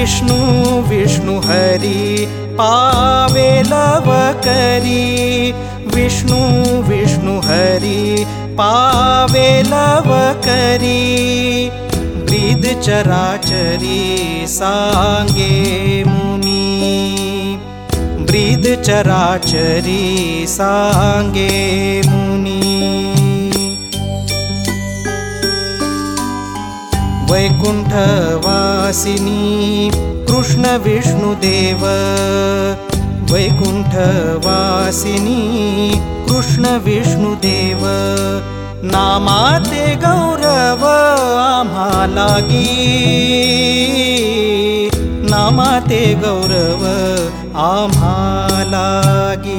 विष्णु विष्णु हरी पावे लव करी, विष्णु विष्णु हरी पावे लव करी, ब्रीद चराचरी सांगे मुनी, ब्रीद चराचरी सांगे मुनी। वैकुंठवासिनी कृष्ण विष्णुदेव, वैकुंठवासिनी कृष्ण विष्णुदेव, नामाते गौरव आम्हालागी, नामाते गौरव आम्हालागी।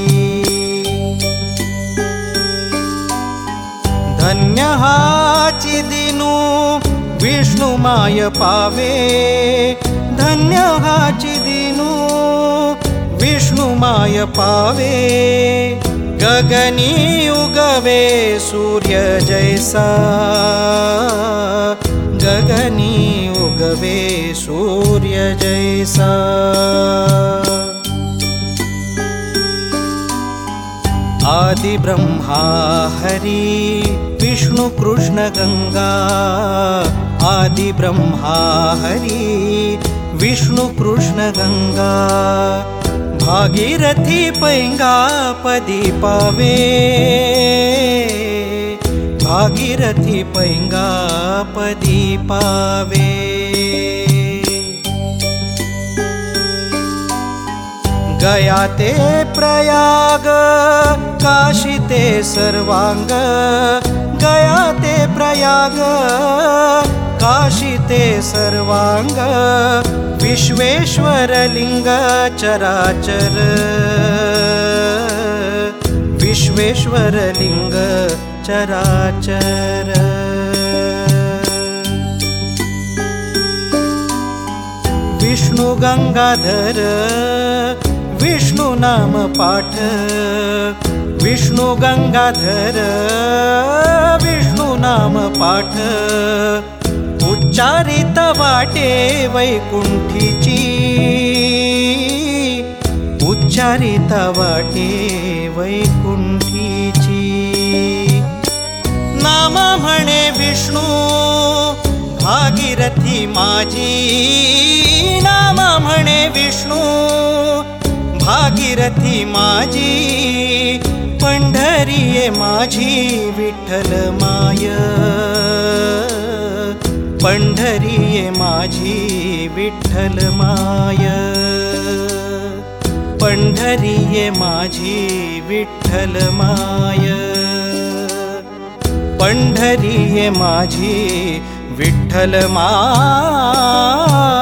धन्य हाची दिनू विष्णुमाय पावे, धन्य हाची दिनू विष्णुमाय पावे, गगनी उगवे सूर्य जैसा, गगनी उगवे सूर्य जैसा। आदि ब्रह्मा हरि विष्णु कृष्ण गंगा, आदि ब्रह्मा हरि विष्णु कृष्ण गंगा, भागीरथी पैंगा पदी पावे, भागीरथी पैंगा पदी पावे। गया ते प्रयाग काशी ते सर्वांग, गया ते प्रयाग काशी ते सर्वांग, विश्वेश्वर लिंग चराचर, विश्वेश्वर लिंग चराचर। विष्णु गंगाधर विष्णु नाम पाठ, विष्णु गंगाधर विष्णु नाम पाठ, उच्चारित वाटे वैकुंठीची, उच्चारित वाटे वैकुंठीची। नाम म्हणे विष्णू भागीरथी माझी, नाम म्हणे विष्णू भागीरथी माझी, पंढरीये माझी विठ्ठल माय, पंढरीये माझी विठ्ठल माय, पंढरीये माझी विठ्ठल माय, पंढरीये माझी विठ्ठल माय।